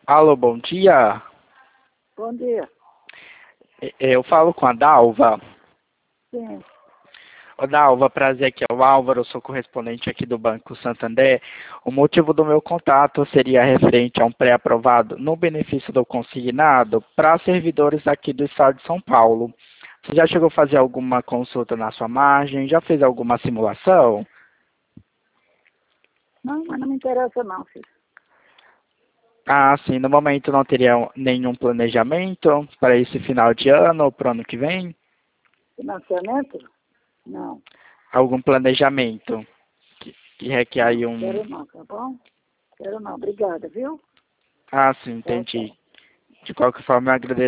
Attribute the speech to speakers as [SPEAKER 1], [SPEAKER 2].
[SPEAKER 1] Alô, bom dia.
[SPEAKER 2] Bom dia.
[SPEAKER 1] Eu falo com a Dalva.
[SPEAKER 2] Sim.
[SPEAKER 1] Ô, Dalva, prazer, aqui é o Álvaro, eu sou correspondente aqui do Banco Santander. O motivo do meu contato seria referente a um pré-aprovado no benefício do consignado para servidores aqui do estado de São Paulo. Você já chegou a fazer alguma consulta na sua margem? Já fez alguma simulação?
[SPEAKER 2] Não, mas não me interessa não, filho.
[SPEAKER 1] Ah, sim, no momento não teria nenhum planejamento para esse final de ano ou para o ano que vem?
[SPEAKER 2] Financiamento? Não.
[SPEAKER 1] Algum planejamento que requer aí
[SPEAKER 2] Não,
[SPEAKER 1] um...
[SPEAKER 2] quero não, tá bom? Quero não. Obrigada, viu?
[SPEAKER 1] Ah, sim,
[SPEAKER 2] Tchau,
[SPEAKER 1] entendi.
[SPEAKER 2] tchau.
[SPEAKER 1] De qualquer forma, eu agradeço